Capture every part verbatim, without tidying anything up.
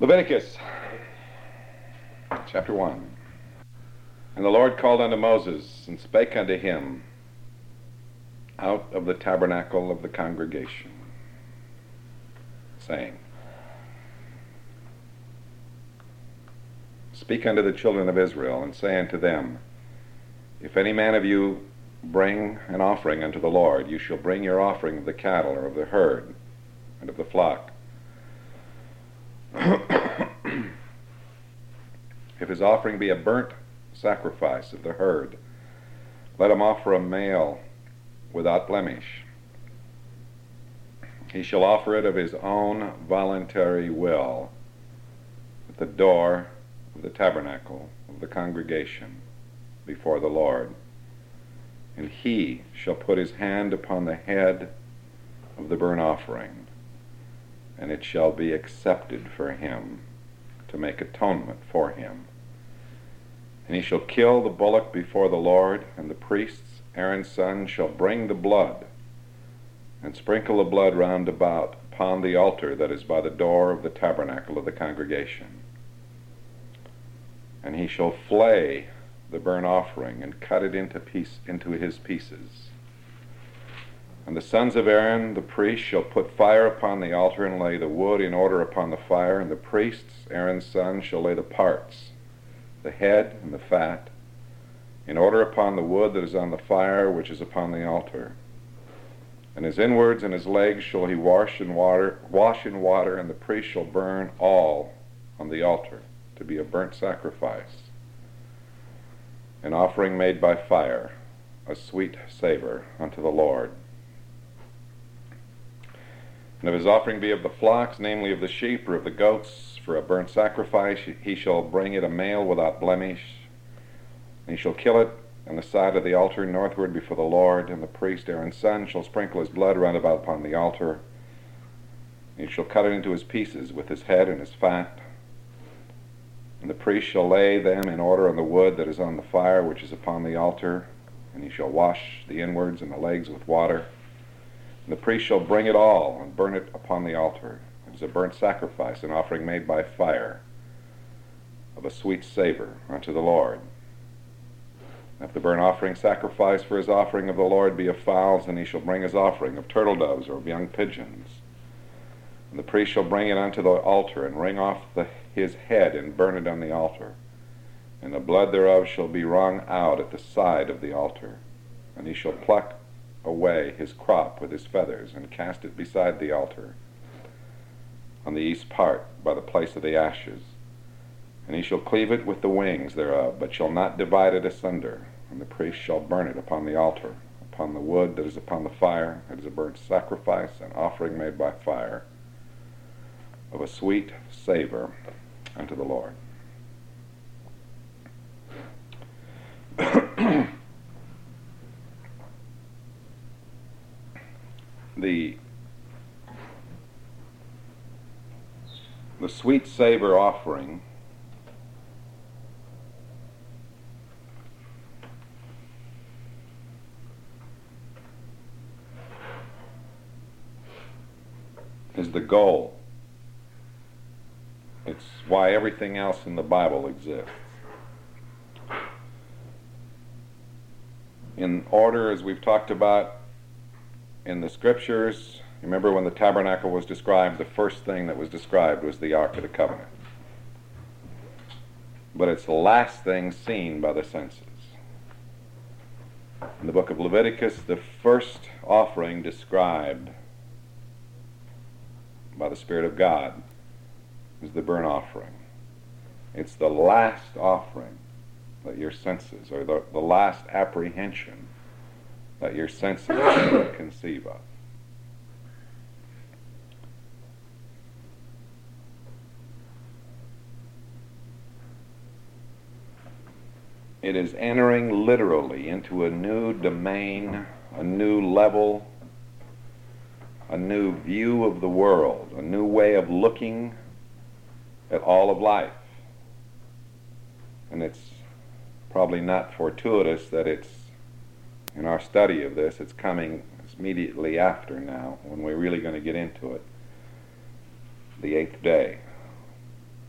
Leviticus chapter one. And the Lord called unto Moses, and spake unto him out of the tabernacle of the congregation, saying, Speak unto the children of Israel, and say unto them, If any man of you bring an offering unto the Lord, you shall bring your offering of the cattle, or of the herd, and of the flock. If his offering be a burnt sacrifice of the herd, let him offer a male without blemish. He shall offer it of his own voluntary will at the door of the tabernacle of the congregation before the Lord. And he shall put his hand upon the head of the burnt offering, and it shall be accepted for him to make atonement for him. And he shall kill the bullock before the Lord, and the priests, Aaron's son, shall bring the blood, and sprinkle the blood round about upon the altar that is by the door of the tabernacle of the congregation. And he shall flay the burnt offering, and cut it into piece, into his pieces. And the sons of Aaron, the priests, shall put fire upon the altar, and lay the wood in order upon the fire. And the priests, Aaron's sons, shall lay the parts, the head and the fat, in order upon the wood that is on the fire, which is upon the altar. And his inwards and his legs shall he wash in water, wash in water, and the priest shall burn all on the altar, to be a burnt sacrifice, an offering made by fire, a sweet savor unto the Lord. And if his offering be of the flocks, namely of the sheep or of the goats, for a burnt sacrifice, he shall bring it a male without blemish. And he shall kill it on the side of the altar northward before the Lord. And the priest Aaron's son shall sprinkle his blood round about upon the altar. And he shall cut it into his pieces with his head and his fat. And the priest shall lay them in order on the wood that is on the fire, which is upon the altar. And he shall wash the inwards and the legs with water. And the priest shall bring it all and burn it upon the altar. It is a burnt sacrifice, an offering made by fire, of a sweet savor unto the Lord. If the burnt offering sacrifice for his offering of the Lord be of fowls, then he shall bring his offering of turtle doves or of young pigeons. And the priest shall bring it unto the altar, and wring off the, his head, and burn it on the altar. And the blood thereof shall be wrung out at the side of the altar. And he shall pluck away his crop with his feathers, and cast it beside the altar, on the east part, by the place of the ashes. And he shall cleave it with the wings thereof, but shall not divide it asunder. And the priest shall burn it upon the altar, upon the wood that is upon the fire. It is a burnt sacrifice, an offering made by fire, of a sweet savor unto the Lord. the the sweet savor offering is the goal. It's why everything else in the Bible exists. In order, as we've talked about in the scriptures, remember when the tabernacle was described, the first thing that was described was the Ark of the Covenant. But it's the last thing seen by the senses. In the book of Leviticus, the first offering described by the Spirit of God is the burnt offering. It's the last offering that your senses, or the, the last apprehension that your senses can conceive of. It is entering literally into a new domain, a new level, a new view of the world, a new way of looking at all of life. And it's probably not fortuitous that it's, in our study of this, it's coming immediately after now, when we're really going to get into it, the eighth day.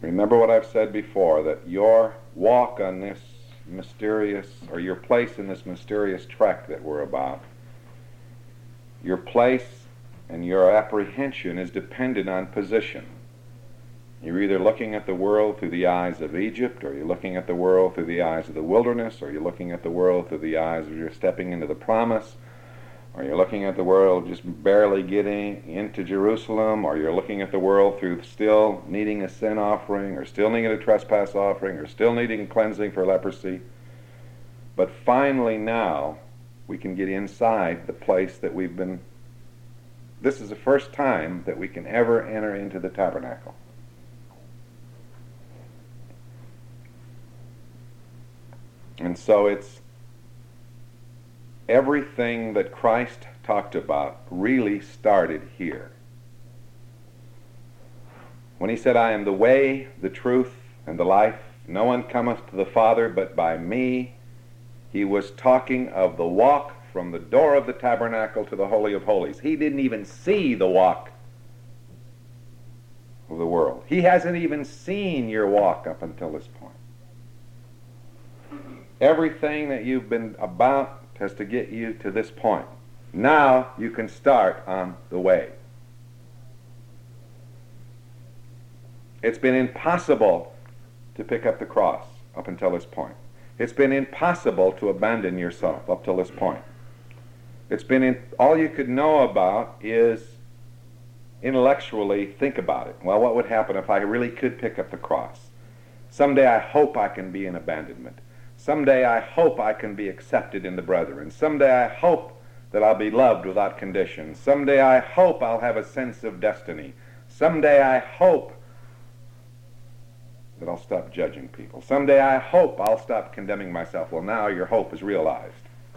Remember what I've said before, that your walk on this mysterious, or your place in this mysterious trek that we're about, your place and your apprehension is dependent on position. You're either looking at the world through the eyes of Egypt, or you're looking at the world through the eyes of the wilderness, or you're looking at the world through the eyes of you're stepping into the promise, or you're looking at the world just barely getting into Jerusalem, or you're looking at the world through still needing a sin offering, or still needing a trespass offering, or still needing cleansing for leprosy. But finally now, we can get inside the place that we've been. This is the first time that we can ever enter into the tabernacle. And so it's everything that Christ talked about really started here. When he said, I am the way, the truth, and the life, no one cometh to the Father but by me, he was talking of the walk from the door of the tabernacle to the Holy of Holies. He didn't even see the walk of the world. He hasn't even seen your walk up until this point. Everything that you've been about has to get you to this point. Now you can start on the way. It's been impossible to pick up the cross up until this point. It's been impossible to abandon yourself up till this point. It's been in, all you could know about is intellectually think about it. Well, what would happen if I really could pick up the cross? Someday I hope I can be in abandonment. Someday I hope I can be accepted in the brethren. Someday I hope that I'll be loved without condition. Someday I hope I'll have a sense of destiny. Someday I hope that I'll stop judging people. Someday I hope I'll stop condemning myself. Well, now your hope is realized.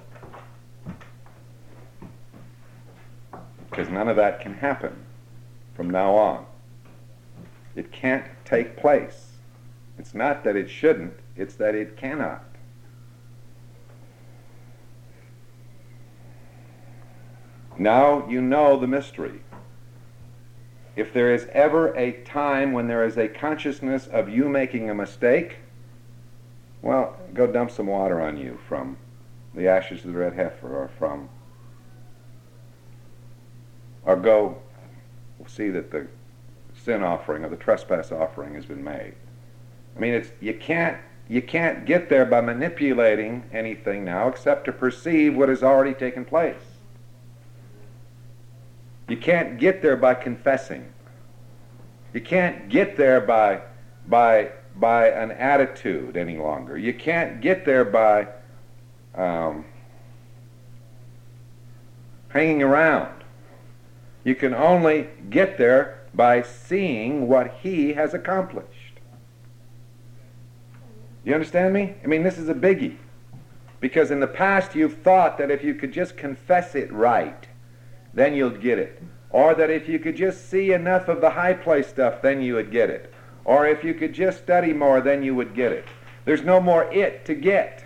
Because none of that can happen from now on. It can't take place. It's not that it shouldn't, it's that it cannot. Now you know the mystery. If there is ever a time when there is a consciousness of you making a mistake, well, go dump some water on you from the ashes of the red heifer, or from, or go see that the sin offering or the trespass offering has been made. I mean, it's you can't you can't get there by manipulating anything now except to perceive what has already taken place. You can't get there by confessing. You can't get there by by by an attitude any longer. You can't get there by um, hanging around. You can only get there by seeing what he has accomplished. You understand me? I mean, this is a biggie. Because in the past you've thought that if you could just confess it right, then you'll get it. Or that if you could just see enough of the high place stuff, then you would get it. Or if you could just study more, then you would get it. There's no more it to get.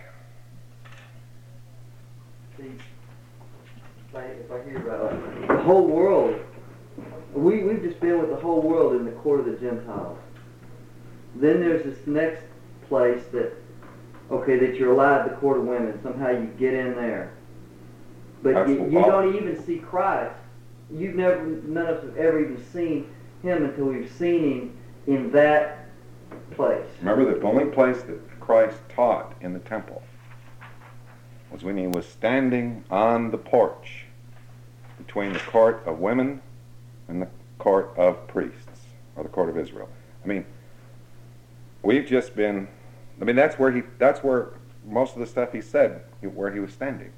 See, if I, if I hear about it, the whole world, we, we've just been with the whole world in the court of the Gentiles. Then there's this next place that, okay, that you're allowed the court of women. Somehow you get in there. But you, you don't even see Christ. You've never, none of us have ever even seen him until we've seen him in that place. Remember, the only place that Christ taught in the temple was when he was standing on the porch between the court of women and the court of priests, or the court of Israel. I mean, we've just been, I mean, that's where he, that's where most of the stuff he said, where he was standing.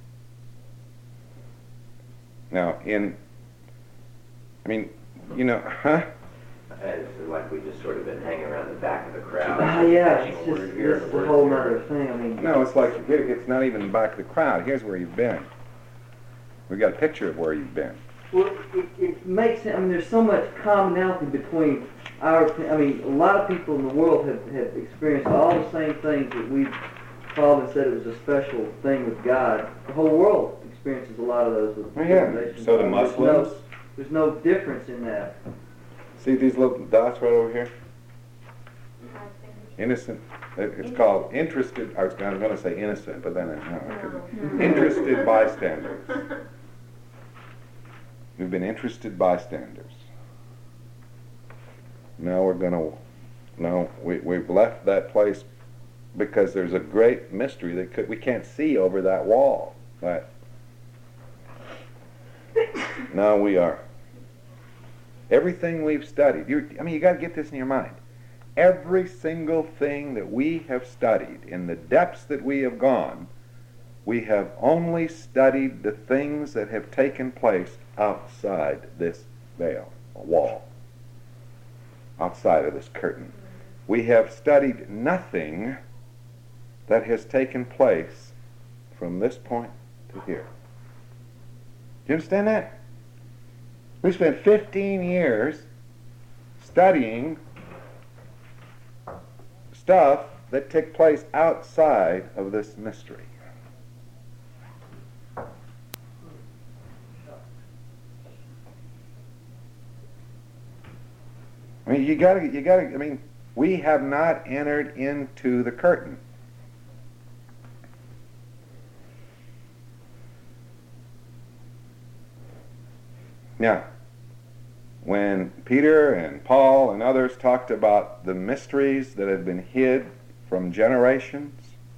Now, in, I mean, you know, huh? It's like we just sort of been hanging around the back of the crowd. Ah, yeah, it's just, this is a whole other thing. I mean, no, it's like, it's not even back of the crowd. Here's where you've been. We've got a picture of where you've been. Well, it, it makes sense. I mean, there's so much commonality between our, I mean, a lot of people in the world have, have experienced all the same things that we've called and said it was a special thing with God. The whole world experiences a lot of those with oh, yeah. nations. So do Muslims. There's no, there's no difference in that. See these little dots right over here? Innocent. it- It's called interested. I was going to say innocent, but then I, no, I couldn't. Interested bystanders. We've been interested bystanders. Now we're going to. No, we we've left that place because there's a great mystery that could, we can't see over that wall. But now we are. Everything we've studied. You, I mean, you got to get this in your mind. Every single thing that we have studied, in the depths that we have gone, we have only studied the things that have taken place outside this veil, a wall, outside of this curtain. We have studied nothing that has taken place from this point to here. Do you understand that? We spent fifteen years studying stuff that took place outside of this mystery. I mean, you gotta, you gotta, I mean, we have not entered into the curtain. Now, when Peter and Paul and others talked about the mysteries that had been hid from generations,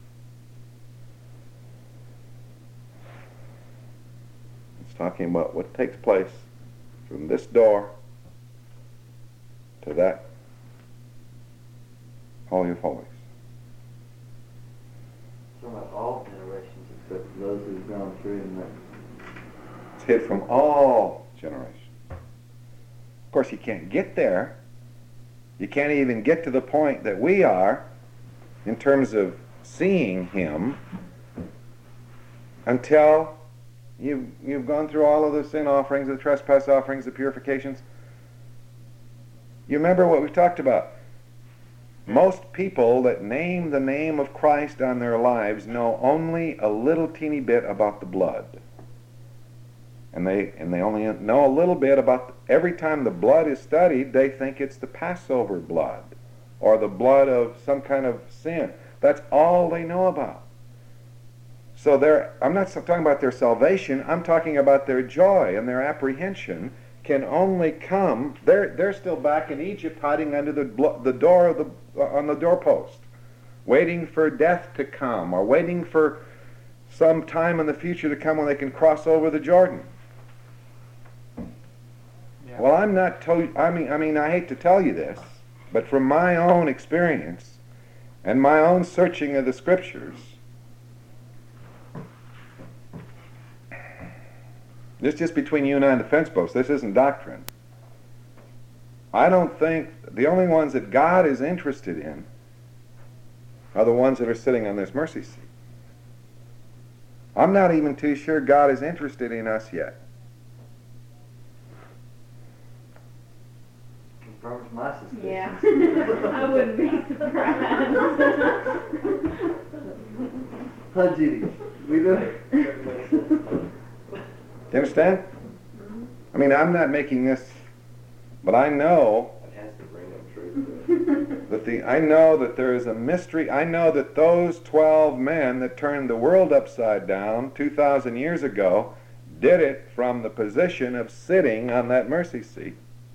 it's talking about what takes place from this door to that Holy of Holies. Talking about all generations except those who've gone through and that. It's hid from all generations. Of course, you can't get there. You can't even get to the point that we are in terms of seeing Him until you've, you've gone through all of the sin offerings, the trespass offerings, the purifications. You remember what we talked about. Most people that name the name of Christ on their lives know only a little teeny bit about the blood. And they and they only know a little bit about, the, every time the blood is studied, they think it's the Passover blood or the blood of some kind of sin. That's all they know about. So they're, I'm not talking about their salvation, I'm talking about their joy and their apprehension can only come, they're, they're still back in Egypt hiding under the, the door of the, on the doorpost, waiting for death to come or waiting for some time in the future to come when they can cross over the Jordan. Yeah. Well, I'm not to, I mean, I mean, I hate to tell you this, but from my own experience and my own searching of the Scriptures, this is just between you and I and the fence post. This isn't doctrine. I don't think the only ones that God is interested in are the ones that are sitting on this mercy seat. I'm not even too sure God is interested in us yet. Confirms my suspicions. Yeah, I wouldn't be surprised. Huh, Judy? We do. Do you understand? Mm-hmm. I mean, I'm not making this, but I know it has to bring them truth. that the I know that there is a mystery. I know that those twelve men that turned the world upside down two thousand years ago did it from the position of sitting on that mercy seat.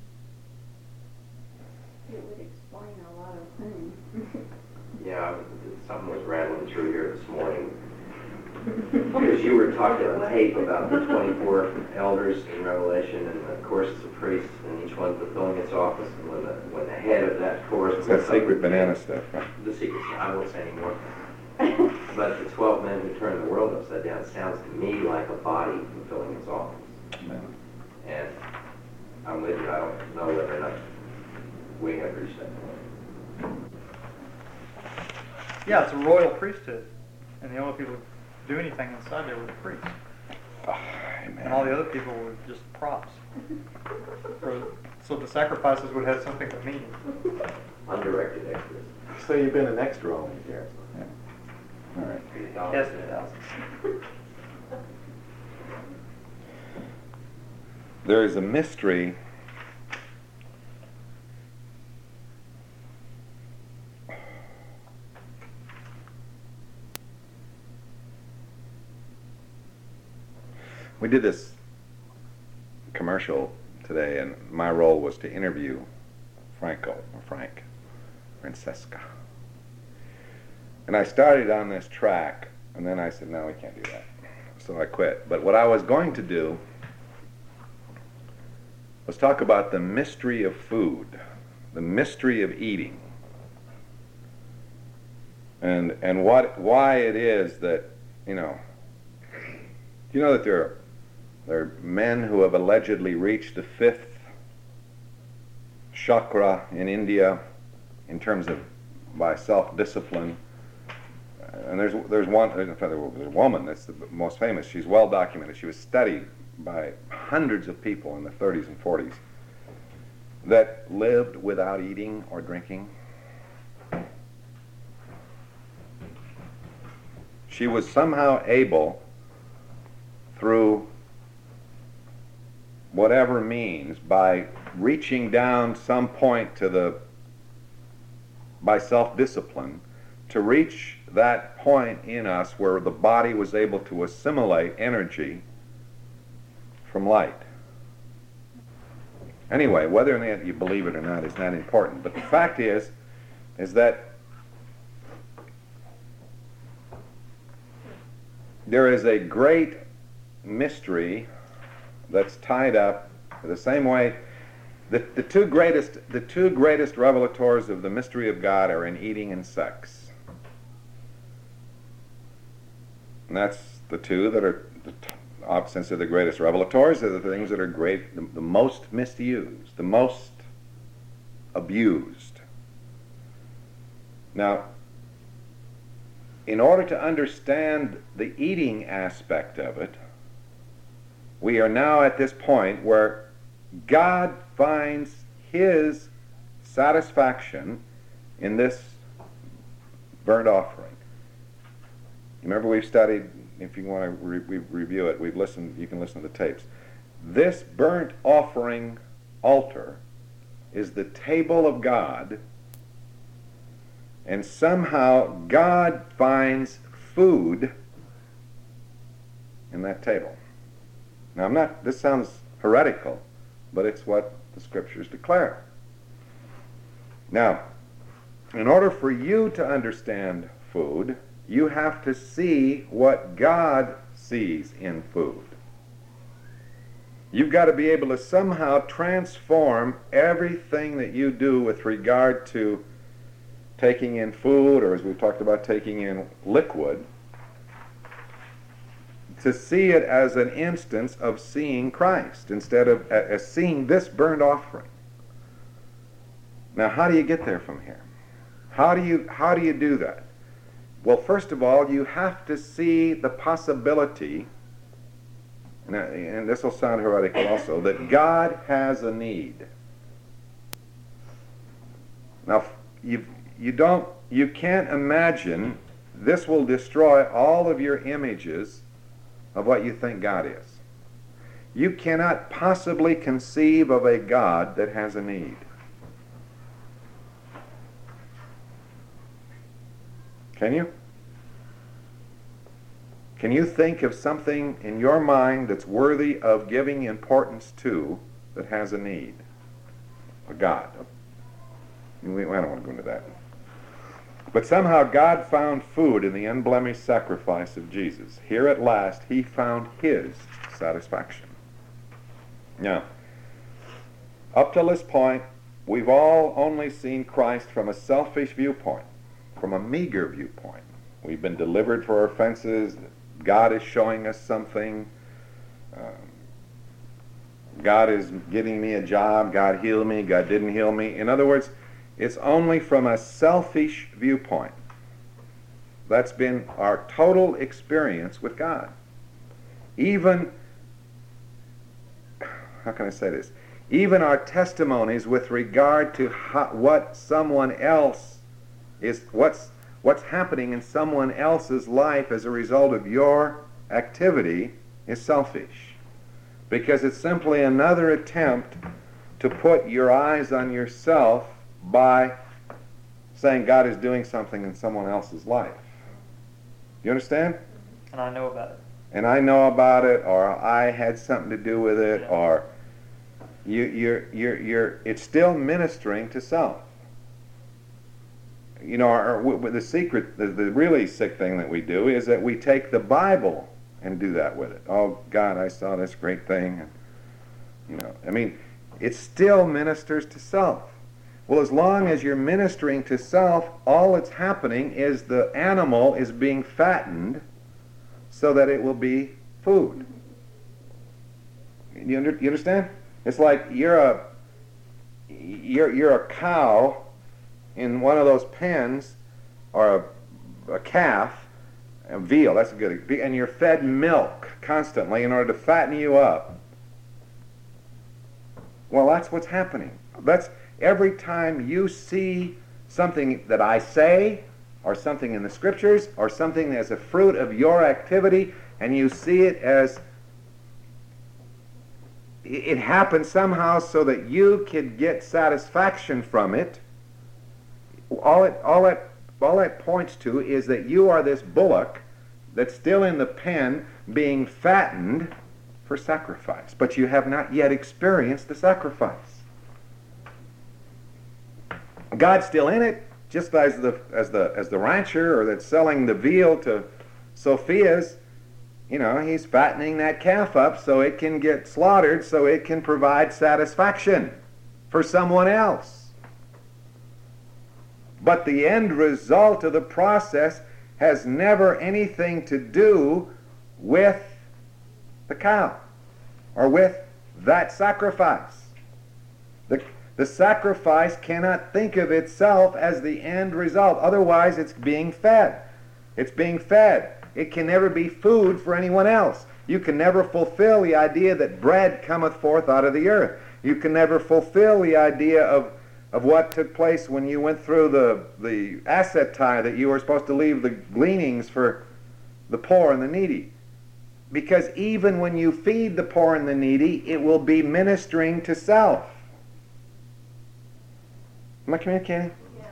It would explain a lot of things. Yeah, something was rattling through here this morning. Because you were talking on tape about the twenty-four elders in Revelation and the courses of priests, and each one fulfilling its office. And when the when the head of that chorus, It's that secret banana stuff, right? The secret, I won't say anymore. But the twelve men who turned the world upside down sounds to me like a body fulfilling its office. Amen. And I'm with you. I don't know whether or not we have reached that point. Yeah, it's a royal priesthood, and the only people who do anything inside there were the priests, Oh, amen. and all the other people were just props. For, so the sacrifices would have something to mean. Undirected extras. So you've been an extra all these years. Yeah. All right. Yes, it does. There is a mystery we did this commercial today, and my role was to interview Franco, or Frank, Francesca. And I started on this track, and then I said, no, we can't do that. So I quit. But what I was going to do was talk about the mystery of food, the mystery of eating, and and what why it is that, you know, do you know that there are, there are men who have allegedly reached the fifth chakra in India in terms of by self-discipline? And there's there's one there's a woman that's the most famous. She's well documented. She was studied by hundreds of people in the thirties and forties that lived without eating or drinking. She was somehow able, through whatever means, by reaching down some point to the, by self-discipline, to reach that point in us where the body was able to assimilate energy from light. Anyway, whether or not you believe it or not is not important. But the fact is, is that there is a great mystery that's tied up the same way. The, the two greatest, the two greatest revelators of the mystery of God are in eating and sex. And that's the two that are, the, since they're the greatest revelators, they're the things that are great, the, the most misused, the most abused. Now, in order to understand the eating aspect of it, we are now at this point where God finds his satisfaction in this burnt offering. Remember, we've studied, if you want to re- re- review it, we've listened, you can listen to the tapes. This burnt offering altar is the table of God, and somehow God finds food in that table. Now, I'm not, this sounds heretical, but it's what the scriptures declare. Now, in order for you to understand food, you have to see what God sees in food. You've got to be able to somehow transform everything that you do with regard to taking in food, or as we've talked about, taking in liquid, to see it as an instance of seeing Christ instead of as seeing this burnt offering. Now, how do you get there from here? How do you how do you do that? Well, first of all, you have to see the possibility, and, and this will sound heretical also, that God has a need. Now, you you don't you can't imagine, this will destroy all of your images of what you think God is. You cannot possibly conceive of a God that has a need. Can you? Can you think of something in your mind that's worthy of giving importance to that has a need? A God. We, I don't want to go into that. But somehow God found food in the unblemished sacrifice of Jesus. Here at last, he found his satisfaction. Now, up till this point, we've all only seen Christ from a selfish viewpoint, from a meager viewpoint. We've been delivered for our offenses. God is showing us something. Um, God is giving me a job. God healed me. God didn't heal me. In other words, it's only from a selfish viewpoint. That's been our total experience with God. Even, how can I say this? Even our testimonies with regard to how, what someone else is, what's, what's happening in someone else's life as a result of your activity is selfish. Because it's simply another attempt to put your eyes on yourself by saying God is doing something in someone else's life. You understand? And I know about it. and I know about it, or I had something to do with it, Yeah. or you, you're, you're, you're, it's still ministering to self. You know, our, our, w- the secret, the, the really sick thing that we do is that we take the Bible and do that with it. Oh, God, I saw this great thing. And, you know, I mean, it still ministers to self. Well, as long as you're ministering to self, all that's happening is the animal is being fattened so that it will be food. You, under, you understand? It's like you're a you're you're a cow in one of those pens, or a, a calf, a veal. That's a good. And you're fed milk constantly in order to fatten you up. Well, that's what's happening. That's every time you see something that I say, or something in the scriptures, or something as a fruit of your activity, and you see it as it happened somehow so that you could get satisfaction from it, all it all that all that points to is that you are this bullock that's still in the pen being fattened for sacrifice, but you have not yet experienced the sacrifice. God's still in it, just as the as the as the rancher or that's selling the veal to Sophia's. You know, he's fattening that calf up so it can get slaughtered, so it can provide satisfaction for someone else. But the end result of the process has never anything to do with the cow or with that sacrifice. The, the sacrifice cannot think of itself as the end result. Otherwise, it's being fed. It's being fed. It can never be food for anyone else. You can never fulfill the idea that bread cometh forth out of the earth. You can never fulfill the idea of, of what took place when you went through the, the asset tie, that you were supposed to leave the gleanings for the poor and the needy. Because even when you feed the poor and the needy, it will be ministering to self. Am I communicating? Yeah.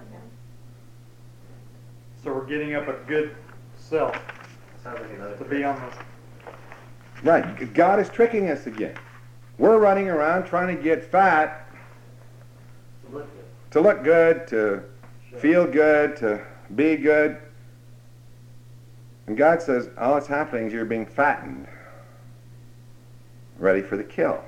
So we're getting up a good self Sounds like another. to be on the. Right. God is tricking us again. We're running around trying to get fat, Look at to look good, to feel good, to be good. And God says, all that's happening is you're being fattened, ready for the kill.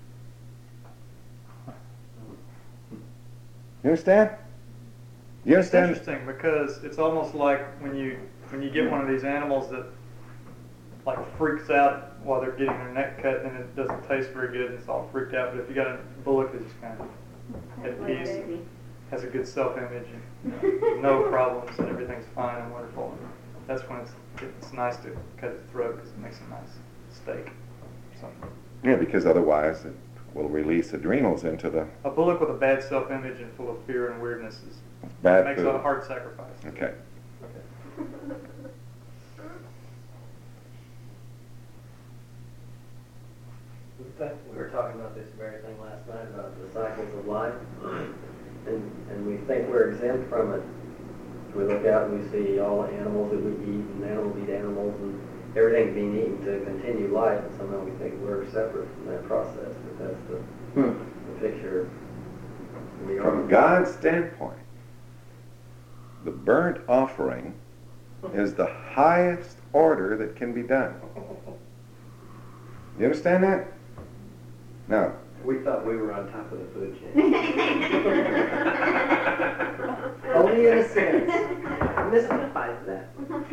You understand? You It's understand? interesting because it's almost like when you when you get one of these animals that like freaks out while they're getting their neck cut, and it doesn't taste very good, and it's all freaked out. But if you got a bullock that's just kind of at Like peace, baby. has a good self-image, and you know, no problems, and everything's fine and wonderful, and that's when it's it's nice to cut its throat because it makes a nice steak or something. Yeah, because otherwise it will release adrenals into the A bullock with a bad self-image and full of fear and weirdness is bad makes food. a hard sacrifice. Okay. We were talking about this very thing last night about the cycles of life, and and we think we're exempt from it. We look out and we see all the animals that we eat, and animals eat animals, and everything being eaten to continue life, and somehow we think we're separate from that process. But that's the, Hmm. the picture we are. From God's standpoint, the burnt offering is the highest order that can be done. You understand that? Now, We thought we were on top of the food chain. Only in a sense. Mystifies that.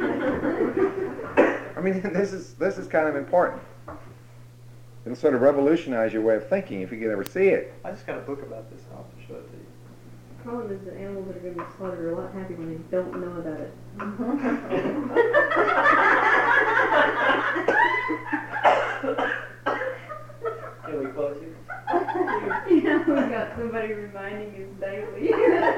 I mean, this is this is kind of important. It'll sort of revolutionize your way of thinking if you could ever see it. I just got a book about this, and I'll have to show it to you. The problem is that animals that are going to be slaughtered are a lot happy when they don't know about it. Can we close you? Yeah, we got somebody reminding us daily.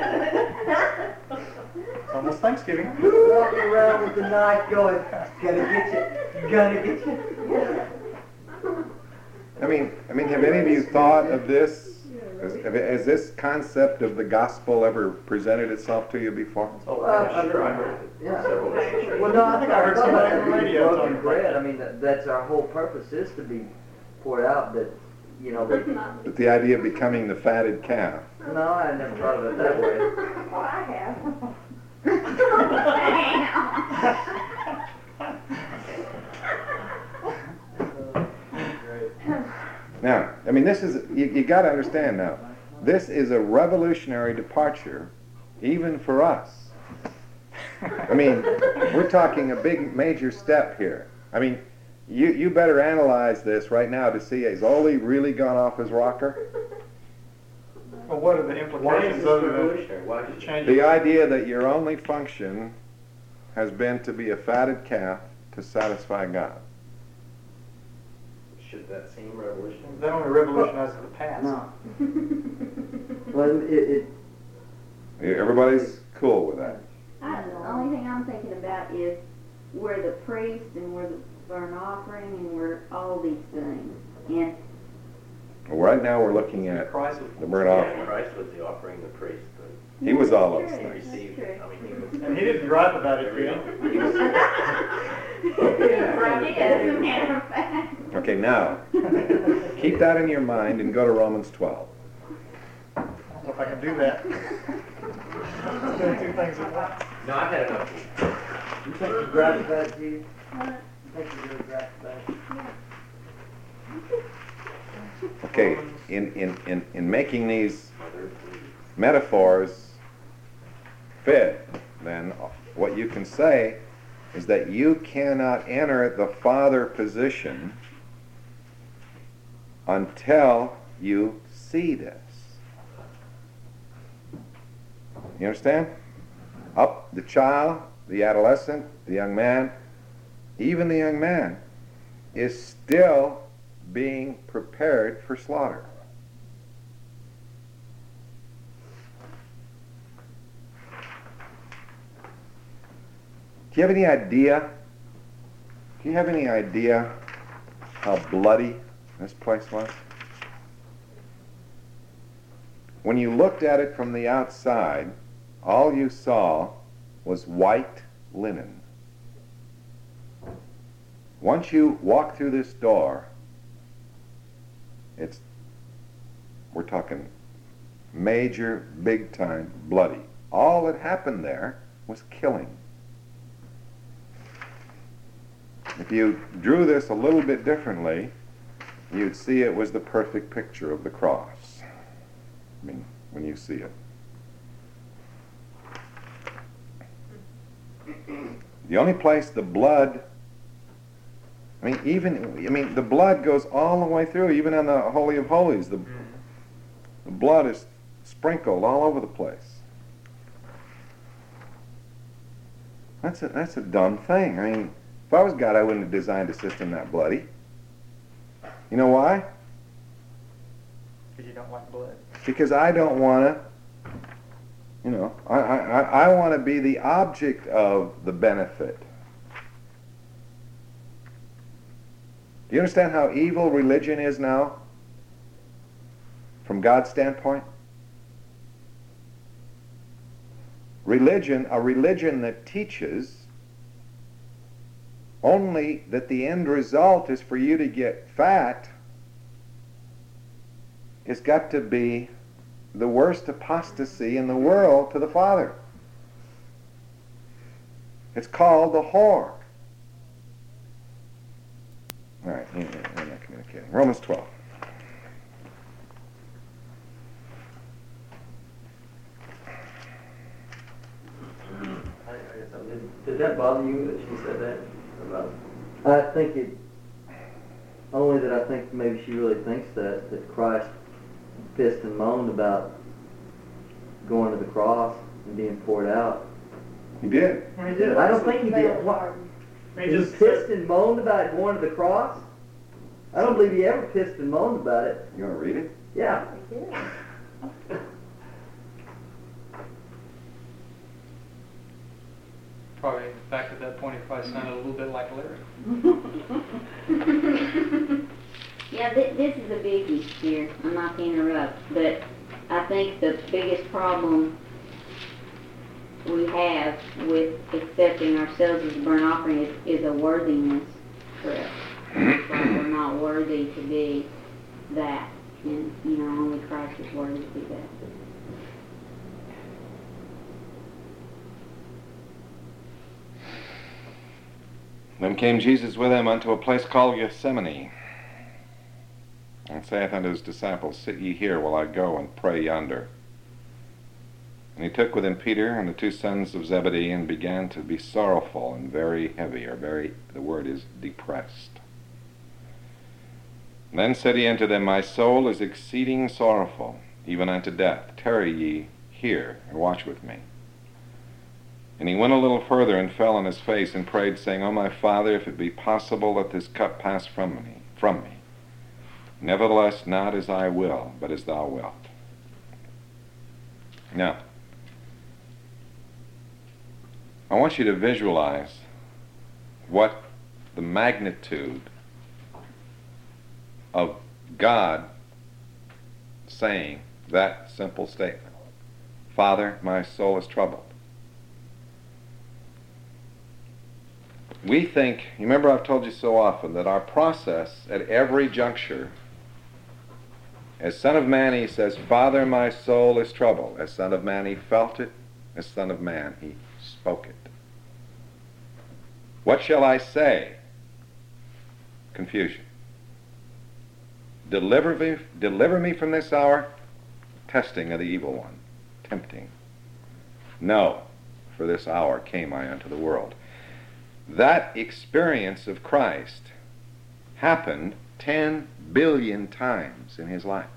It's almost Thanksgiving. Walking around with the knife going, gonna get you, gonna get you. I mean, I mean, have any of you thought of this? Yeah, Has, has this concept of the gospel ever presented itself to you before? Oh, Well, yeah, Sure, I heard it Yeah. several days. Well, no, I think I heard somebody somebody on the radio broken talking about bread. that. I mean, that, that's our whole purpose is to be poured out. That, you know, that, But the idea of becoming the fatted calf. no, I never thought of it that way. Well, I have. Now, I mean, this is, you, you got to understand now, this is a revolutionary departure, even for us. I mean, we're talking a big, major step here. I mean, you, you better analyze this right now to see, has Ole really gone off his rocker? Well, what are the Why is implications this other than revolutionary? Why did you change? The idea that your only function has been to be a fatted calf to satisfy God. Should that seem revolutionary? That only revolutionizes the past. No. Well, it, it Everybody's cool with that. I, the only thing I'm thinking about is where the priest and where the burnt offering and where all these things. And Well, right now we're looking at Christ was the burnt Yeah, offering. Christ was the offering, the priest, but He was all those True. things. received, That's I mean, he was. And he didn't gripe about it, There we did go. he? He was- Right, as a matter of fact. Okay, now, keep that in your mind and go to Romans twelve. I don't know if I can do that. Doing two things at once. No, I've had enough. you think you grabbed that, G? You What? think you really grabbed that? Okay, in, in, in, in making these metaphors fit, then what you can say is that you cannot enter the father position until you see this. You understand? Up the child, the adolescent, the young man, even the young man is still being prepared for slaughter. Do you have any idea? Do you have any idea how bloody this place was? When you looked at it from the outside, all you saw was white linen. Once you walk through this door, it's, we're talking major, big time, bloody. All that happened there was killing. If you drew this a little bit differently, you'd see it was the perfect picture of the cross. I mean, when you see it. The only place the blood, I mean, even, I mean, the blood goes all the way through, even on the Holy of Holies. The, the blood is sprinkled all over the place. That's a, that's a dumb thing. I mean, if I was God, I wouldn't have designed a system that bloody. You know why? Because you don't like blood. Because I don't want to, you know, I, I, I want to be the object of the benefit. Do you understand how evil religion is now? From God's standpoint? Religion, a religion that teaches only that the end result is for you to get fat, has got to be the worst apostasy in the world to the Father. It's called the whore. All right, we're not communicating. Romans twelve. Did, did that bother you that she said that about? I think it. Only that I think maybe she really thinks that that Christ pissed and moaned about going to the cross and being poured out. He did. He did. I don't think he did. What? He He just pissed said, and moaned about going to the cross? I don't believe he ever pissed and moaned about it. You want to read it? Yeah. probably the fact at that point he probably sounded a little bit like Larry. Yeah, th- this is a biggie here. I'm not to interrupt, but I think the biggest problem we have with accepting ourselves as a burnt offering is, is a worthiness trip. It's like we're not worthy to be that. And, you know, only Christ is worthy to be that. Then came Jesus with him unto a place called Gethsemane, and saith unto his disciples, Sit ye here while I go and pray yonder. And he took with him Peter and the two sons of Zebedee, and began to be sorrowful and very heavy, or very, the word is depressed. Then said he unto them, My soul is exceeding sorrowful, even unto death. Tarry ye here, and watch with me. And he went a little further, and fell on his face, and prayed, saying, O my Father, if it be possible, let this cup pass from me. From me. Nevertheless, not as I will, but as thou wilt. Now, I want you to visualize what the magnitude of God saying that simple statement. Father, my soul is troubled. We think, you remember I've told you so often that our process at every juncture, as Son of Man he says, Father, my soul is troubled. As Son of Man he felt it. As Son of Man he spoke it. What shall I say? Confusion. Deliver me, deliver me from this hour, testing of the evil one, tempting. No, for this hour came I unto the world. That experience of Christ happened ten billion times in his life.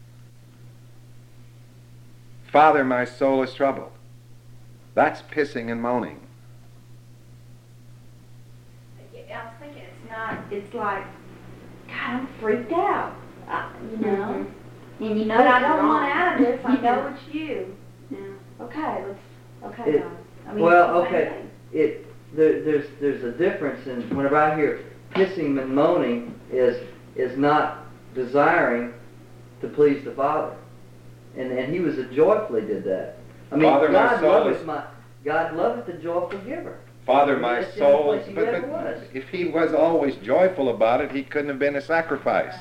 Father, my soul is troubled. That's pissing and moaning. I was thinking it's not, it's like, God, I'm freaked out, I, you know? And you know But I it's don't wrong. want out of this, I Yeah. know it's you. Yeah. Okay, let's, okay, It- guys. I mean, Well, it's the same okay, thing. it, there, there's, there's a difference in, whenever I hear pissing and moaning is, is not desiring to please the Father. And, and he was a joyfully did that. I mean, Father, my God soul loveth is- my, God loveth the joyful giver. Father, my That's the only soul, place he but, ever but was. if he was always joyful about it, he couldn't have been a sacrifice.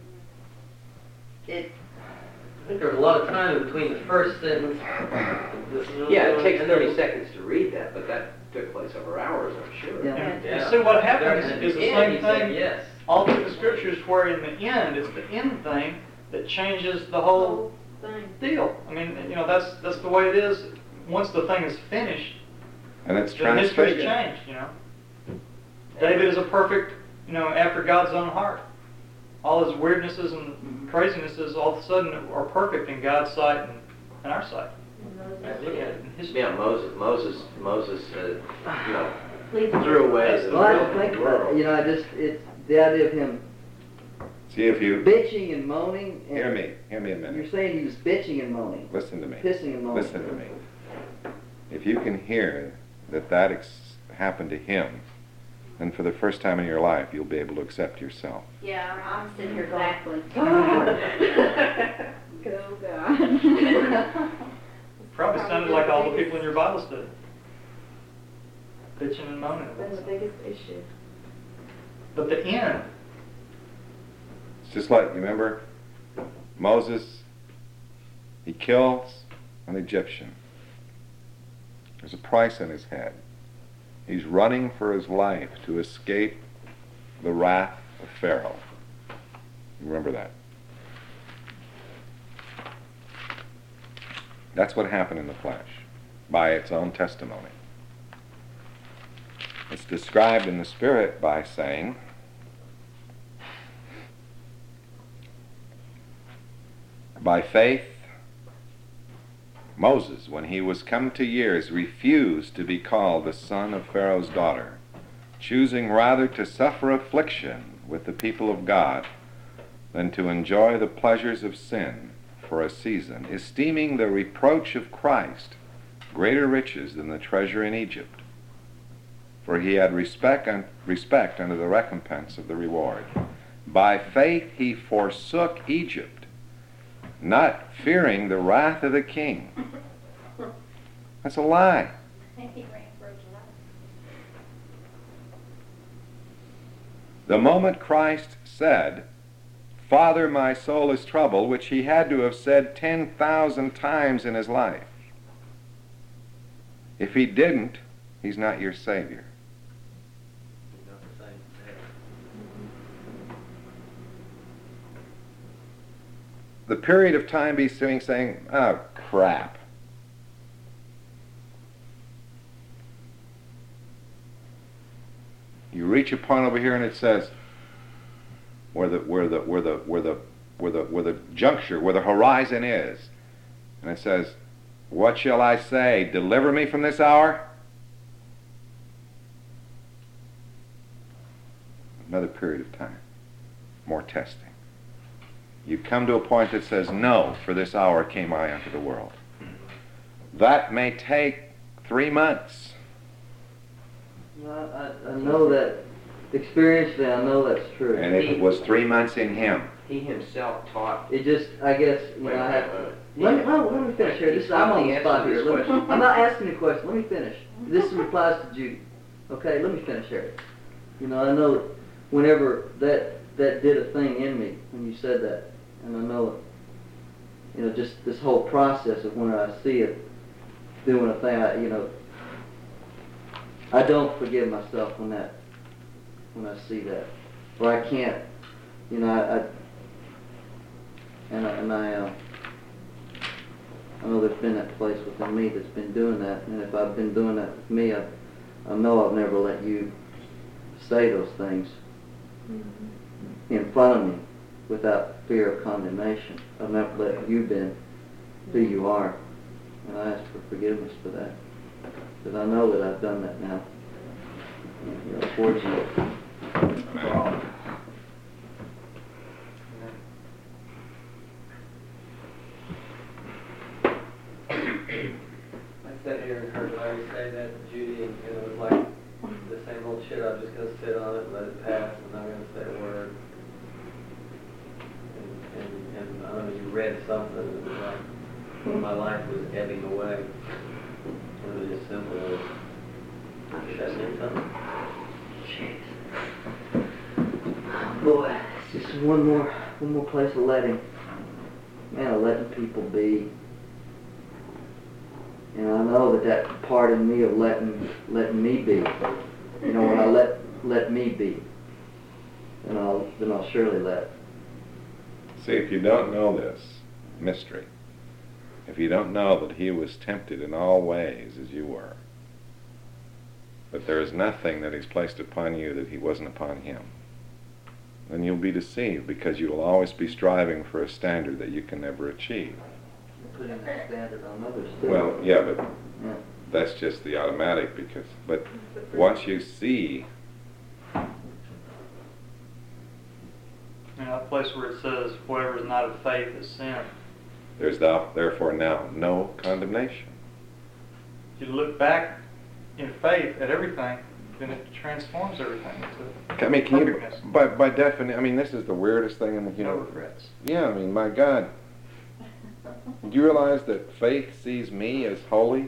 It, I think there's a lot of time in between the first sentence. Yeah, it takes and thirty then- seconds to read that, but that took place over hours, I'm sure. Yeah. And, Yeah. and see what happens There- is the and same he said thing Yes. all through the scriptures, where in the end, it's the end thing that changes the whole Thing. deal. I mean, you know, that's that's the way it is. Once the thing is finished, And it's the history's transfigured. changed, you know. David is a perfect, you know, after God's own heart. All his weirdnesses and crazinesses all of a sudden are perfect in God's sight and in our sight. Look at it in history. Yeah, Moses, Moses, Moses, uh, you know, Please. threw away the well, I don't think, world. you know, I just, it's the idea of him See if you, bitching and moaning. And hear me, hear me a You're minute. saying he was bitching and moaning, Listen to me. pissing and moaning. Listen to me. If you can hear that that ex- happened to him, then for the first time in your life, you'll be able to accept yourself. Yeah, I'm I'm sitting here going. Exactly. Go God. Probably sounded like all the people in your Bible study. Bitching and moaning. That's been the biggest issue. But the end, It's just like, you remember, Moses, he kills an Egyptian. There's a price on his head. He's running for his life to escape the wrath of Pharaoh. Remember that. That's what happened in the flesh, by its own testimony. It's described in the Spirit by saying, by faith, Moses, when he was come to years, refused to be called the son of Pharaoh's daughter, choosing rather to suffer affliction with the people of God than to enjoy the pleasures of sin for a season, esteeming the reproach of Christ greater riches than the treasure in Egypt. For he had respect, un- respect unto the recompense of the reward. By faith he forsook Egypt, not fearing the wrath of the king. That's a lie. He ran for his life. The moment Christ said, "Father, my soul is troubled," which he had to have said ten thousand times in his life, if he didn't, he's not your Savior. He's not the same today. The period of time he's doing saying, "Oh, crap." You reach a point over here and it says, where the where the where the where the where the where the juncture, where the horizon is, and it says, "What shall I say? Deliver me from this hour?" Another period of time, more testing. You come to a point that says, "No, for this hour came I unto the world." That may take three months. I, I, I know that, experientially, I know that's true. And if it was three months in him, He himself taught. It just, I guess, you know, I have to. Let me, let, let me finish here. This, Stop I'm on the the spot answer to here. this Let me- question. I'm not asking a question. Let me finish. This applies to Judy. Okay, let me finish here. You know, I know whenever that that did a thing in me when you said that, and I know, you know, just this whole process of when I see it doing a thing, I, you know, I don't forgive myself when that when I see that, or I can't, you know, I. I And I, and I, uh, I know there's been that place within me that's been doing that, and if I've been doing that with me, I, I know I've never let you say those things in front of me without fear of condemnation. I've never let you been who you are, and I ask for forgiveness for that, because I know that I've done that now. You know, towards you. I sat here and heard Larry say that to Judy, and it was like the same old shit. I'm just gonna sit on it and let it pass. I'm not gonna say a word. And, and, and I don't know, you read something, and it was like my life was ebbing away. And it was just simple as shutting in something. Jeez. Boy, it's just one more, one more place of letting, man, of letting people be. And I know that that part in me of letting, letting me be, you know, when I let, let me be, then I'll, then I'll surely let. see, if you don't know this mystery, if you don't know that he was tempted in all ways as you were, that there is nothing that he's placed upon you that he wasn't upon him, then you'll be deceived, because you'll always be striving for a standard that you can never achieve. Putting that standard on others too. Well, yeah, but Yeah. that's just the automatic, because, but once you see, You know, that place where it says, "Whatever is not of faith is sin." there's thou, therefore now no condemnation. You look back in faith at everything, then it transforms everything into I mean, can you, perfectness. by, by definition, I mean, this is the weirdest thing in the No universe. regrets. Yeah, I mean, my God. Do you realize that faith sees me as holy?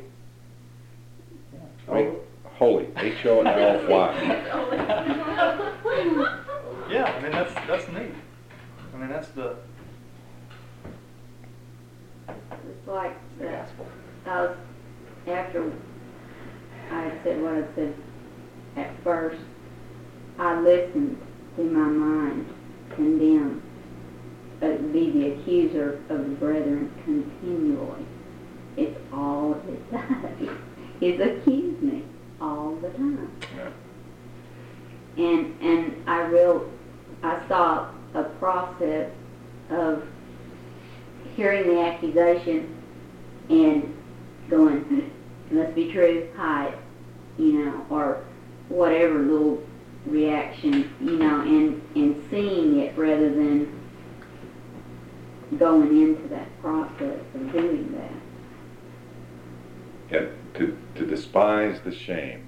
I mean, holy. H O L Y. Yeah, I mean, that's, that's neat. I mean, that's the, It's like that. I was, after I had said what I said at first, I listened to my mind condemn, uh, be the accuser of the brethren continually. It's all it does. Is accuse me all the time. Yeah. And and I real I saw a process of hearing the accusation and going, it must be true, hide, you know, or whatever little reaction, you know, and, and seeing it rather than going into that process of doing that. Yet to, to despise the shame.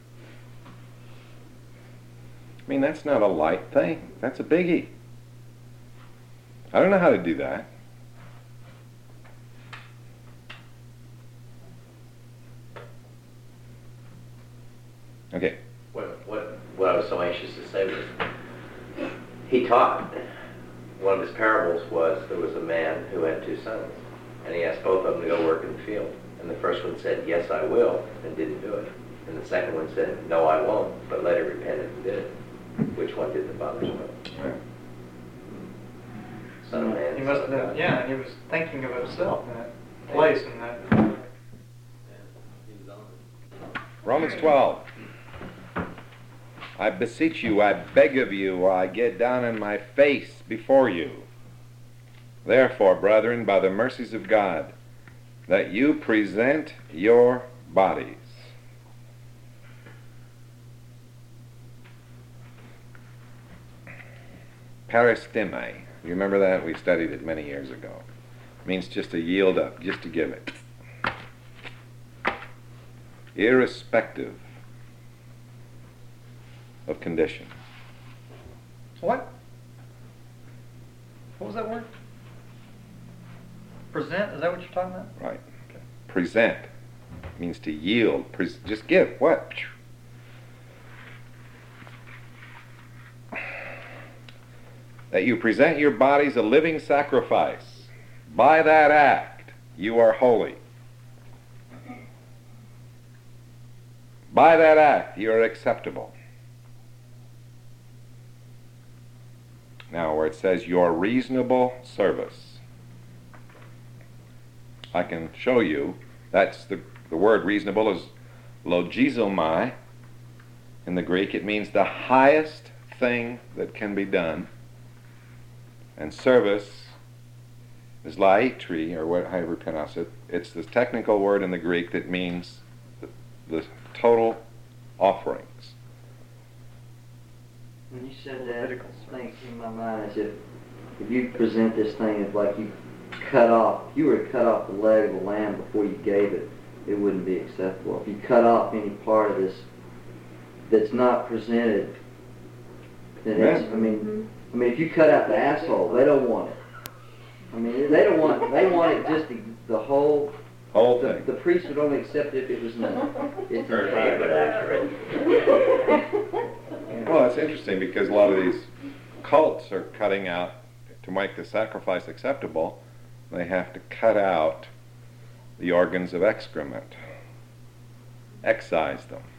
I mean, that's not a light thing. That's a biggie. I don't know how to do that. Okay. What, what, what I was so anxious to say was, he taught, one of his parables was, there was a man who had two sons, and he asked both of them to go work in the field. And the first one said, yes, I will, and didn't do it. And the second one said, no, I won't, but later repented and did it. Which one did the father's will? Right. Son of man. He must have son of been, God. yeah, and he was thinking of himself in that place and that. Yeah, he was on it. Romans twelve. I beseech you, I beg of you, I get down on my face before you. Therefore, brethren, by the mercies of God, that you present your bodies. Paristemi. You remember that? We studied it many years ago. It means just to yield up, just to give it. Irrespective of condition. What? What was that word? Present, is that what you're talking about? Right. Present means to yield. Pres- just give. What? That you present your bodies a living sacrifice. By that act, you are holy. By that act, you are acceptable. Now, where it says your reasonable service, I can show you, that's the, the word reasonable is logizomai in the Greek. It means the highest thing that can be done. And service is laitri, or what, however you pronounce it. It's this technical word in the Greek that means the, the total offerings. When you said that, Levitical thing came in my mind as if if you present this thing as like you cut off, if you were to cut off the leg of a lamb before you gave it, it wouldn't be acceptable. If you cut off any part of this that's not presented, then it's, I mean, I mean, if you cut out the asshole, they don't want it. I mean, they don't want, they want it just the, the whole, Whole the, thing. the priest would only accept it if it was not. It's Very favorite, entirely. actually. Well, it's interesting because a lot of these cults are cutting out, to make the sacrifice acceptable, they have to cut out the organs of excrement, excise them.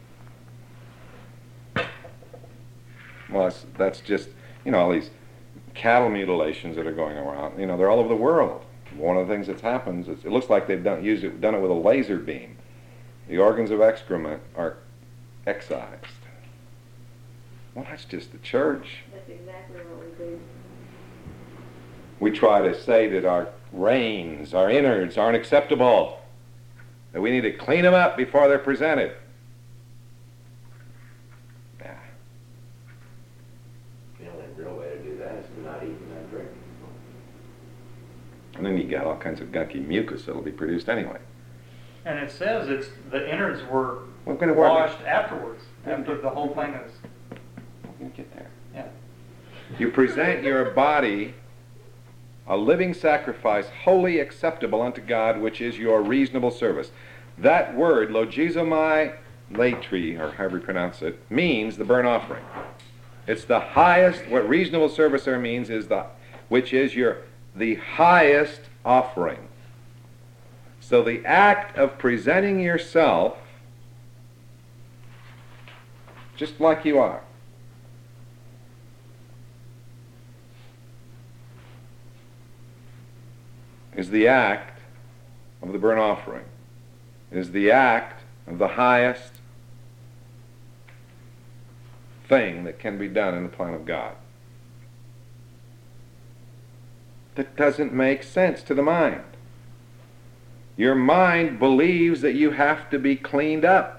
Well, that's, that's just, you know, all these cattle mutilations that are going around, you know, they're all over the world. One of the things that's happened is it looks like they've done, used it, done it with a laser beam. The organs of excrement are excised. Well, that's just the church. That's exactly what we do. We try to say that our reins, our innards aren't acceptable, that we need to clean them up before they're presented. Yeah. The only real way to do that is to not eat and not drink. And then you got all kinds of gunky mucus that'll be produced anyway. And it says it's, the innards were We're going to work. washed afterwards, after the whole thing is, We're going to get there. yeah. You present your body a living sacrifice, wholly acceptable unto God, which is your reasonable service. That word, logizomai latri, or however you pronounce it, means the burnt offering. It's the highest, what reasonable service there means is the, which is your, the highest offering. So the act of presenting yourself just like you are, is the act of the burnt offering, is the act of the highest thing that can be done in the plan of God. That doesn't make sense to the mind. Your mind believes that you have to be cleaned up.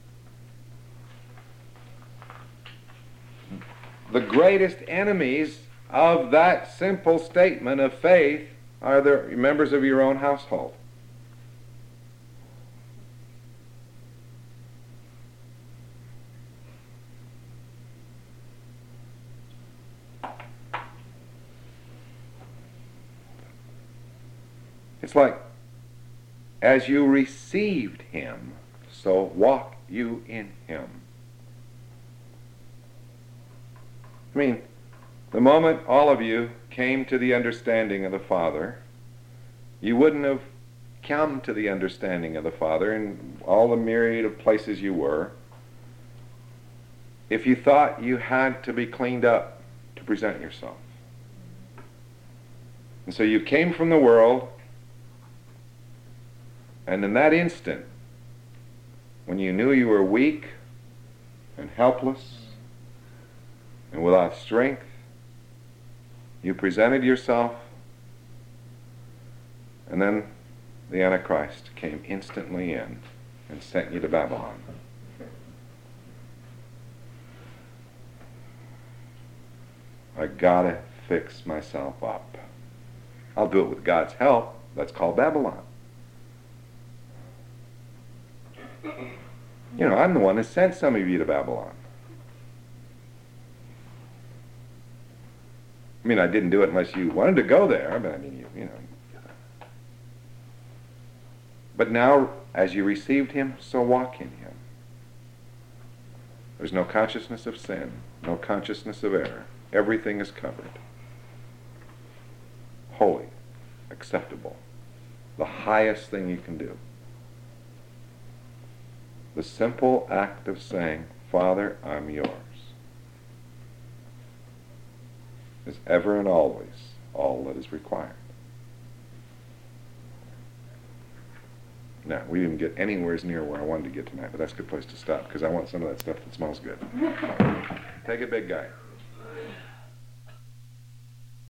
The greatest enemies of that simple statement of faith are the members of your own household. It's like, as you received him, so walk you in him. I mean, the moment all of you came to the understanding of the Father, you wouldn't have come to the understanding of the Father in all the myriad of places you were if you thought you had to be cleaned up to present yourself. And so you came from the world, and in that instant, when you knew you were weak and helpless and without strength, you presented yourself, and then the Antichrist came instantly in and sent you to Babylon. I gotta fix myself up. I'll do it with God's help. That's called Babylon. You know, I'm the one that sent some of you to Babylon. I mean, I didn't do it unless you wanted to go there, but I mean, you, you know. But now, as you received him, so walk in him. There's no consciousness of sin, no consciousness of error. Everything is covered. Holy, acceptable, the highest thing you can do. The simple act of saying, Father, I'm yours, is ever and always all that is required. Now, we didn't get anywhere near where I wanted to get tonight, but that's a good place to stop because I want some of that stuff that smells good. Take it, big guy.